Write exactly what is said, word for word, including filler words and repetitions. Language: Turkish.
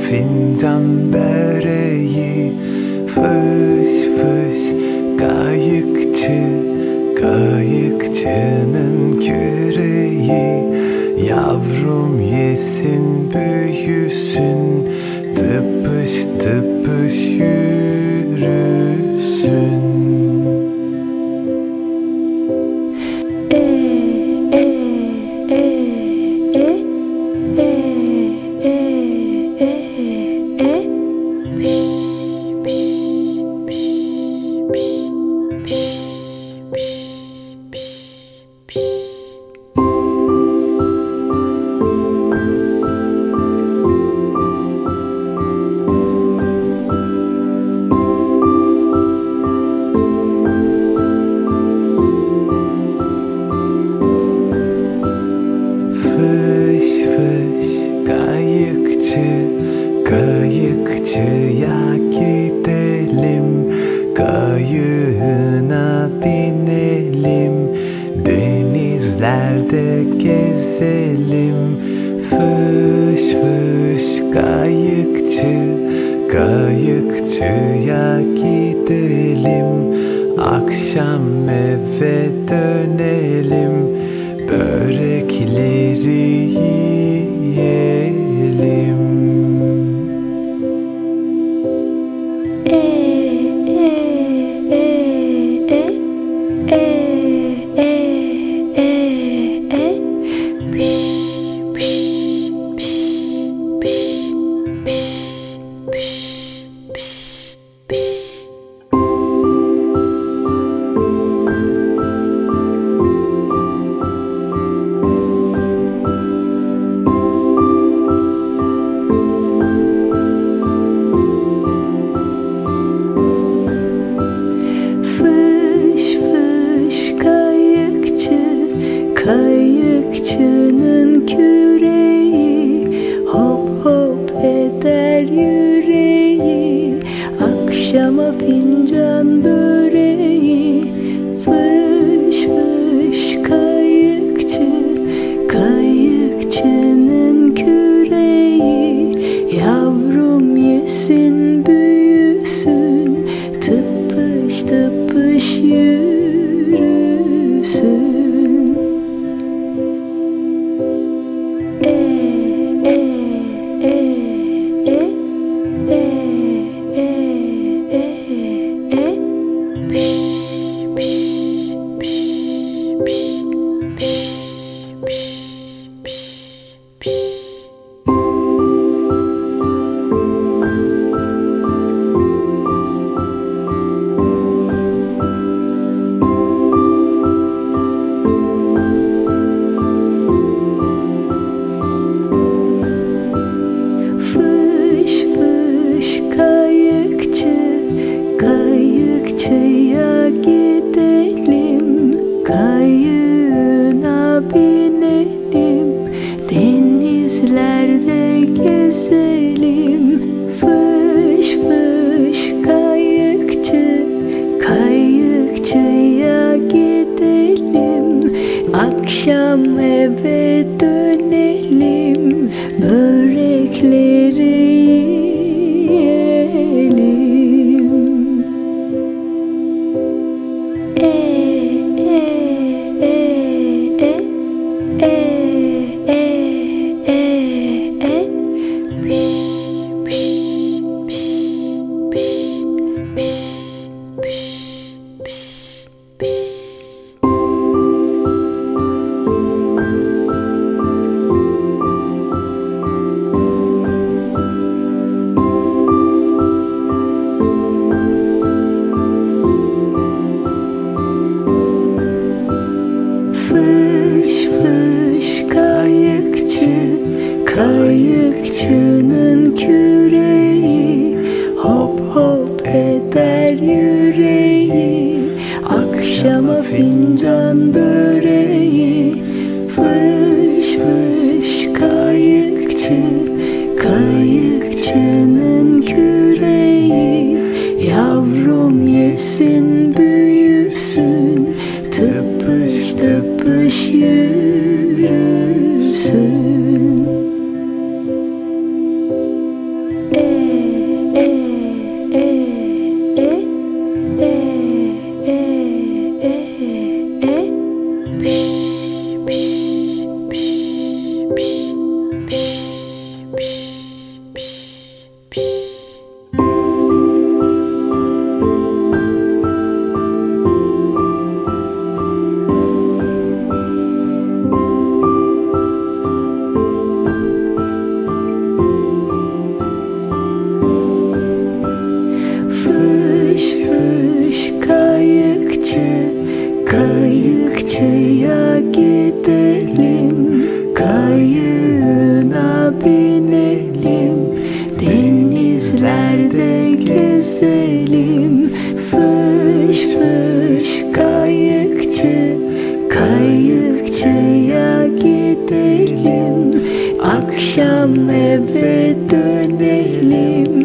fincan böreği, fış fış kayıkçı, kayıkçının küreği. Yavrum yesin büyüsün, tıpış tıpış yürüsün. Kayıkçıya gidelim, kayığına binelim, denizlerde gezelim. Fış fış kayıkçı, kayıkçıya gidelim, akşam eve dönelim, börekleri yiyelim. Kayıkçının küreği, hop hop eder yüreği, akşama fincan böreği. Fış fış kayıkçı, kayıkçının küreği. Yavrum yesin büyüsün, tıpış tıpış yürüsün. Kayıkçıya gidelim, kayığına binelim, denizlerde gezelim. Fış fış kayıkçı, kayıkçıya gidelim, akşam eve dönelim, börekleri yiyelim. Fış fış kayıkçı, kayıkçının küreği, hop hop eder yüreği, akşama fincan böreği. Fış fış kayıkçı, kayıkçının küreği. Yavrum yesin büyüsün, tıpış tıpış yürüsün. dönelim.